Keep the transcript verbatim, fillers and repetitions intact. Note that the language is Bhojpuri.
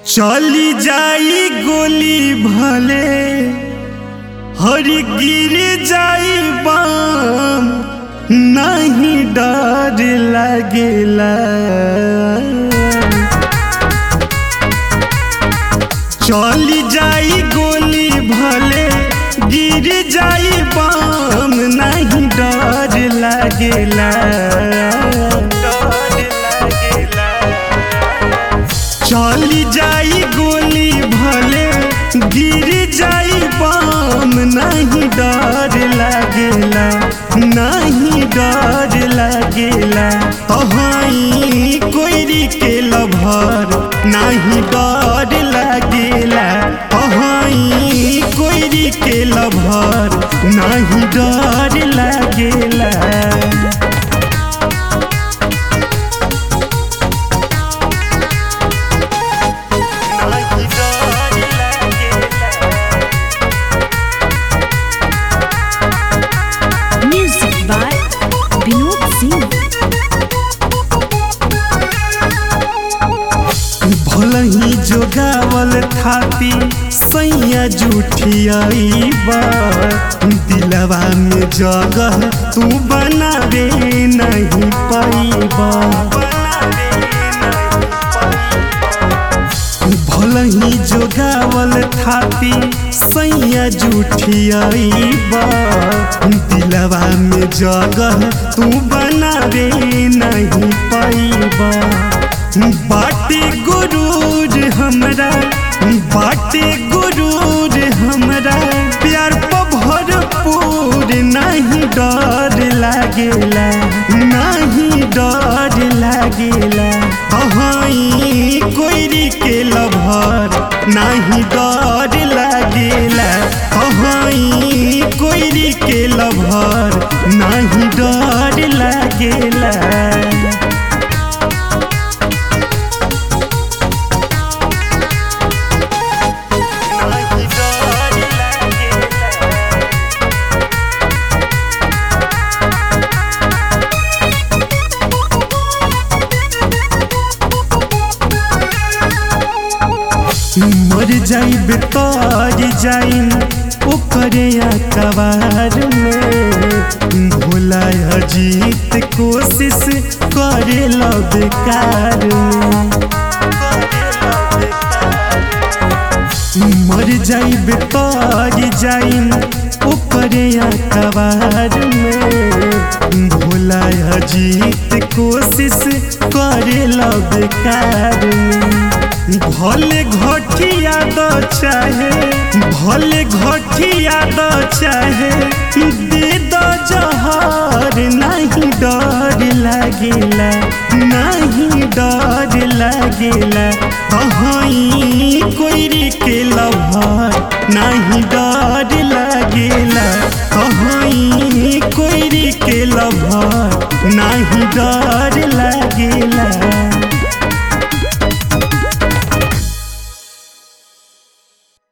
चली जाई गोली भले हर गिर जाई बाम नहीं डर लगेला। चली जाई गोली भले गिर जाई बाम नहीं डर लगेला। चली जाई गोली भले गिर जाई बाम नहीं डर लगेला नहीं डर लगेला। तहाई कोयरी के लभर नहीं डर लगेला। तहाई कोयरी के लभर नहीं डर लगेला। भलही जोगावल थाती सैया जुठियाई बा दिलवा में जगह तू बनावे नहीं पाईबा। भलही जोगावल थाती सैया जुठियाई बा दिलवा में जगह तू बनावे नहीं पाईबा। बाटे गुरूर हमरा बाटे गुरूर हमरा प्यार पर भरपूर नहीं डर लागेला नहीं डर लागेला। तहाई कोयरी के लभर नहीं डर लागेला। तहाई कोयरी के लभर नहीं डर लागेला। मर जाइब तर जाइन ओकरे अखबार में भोला अजीत कोशिश करे लो बेकार में। मर जाइब तर जाइन ओकरे अखबार में भोला अजीत कोशिश करे लो बेकार में। भले घटिया दो चाहे भले घटिया दो चाहे दे दो जहर नहीं डर लगेला नहीं डर लगेला। तहाई कोयरी के लभर नहीं डर लगेला। तहाई कोयरी के लभर नहीं डर लगेला।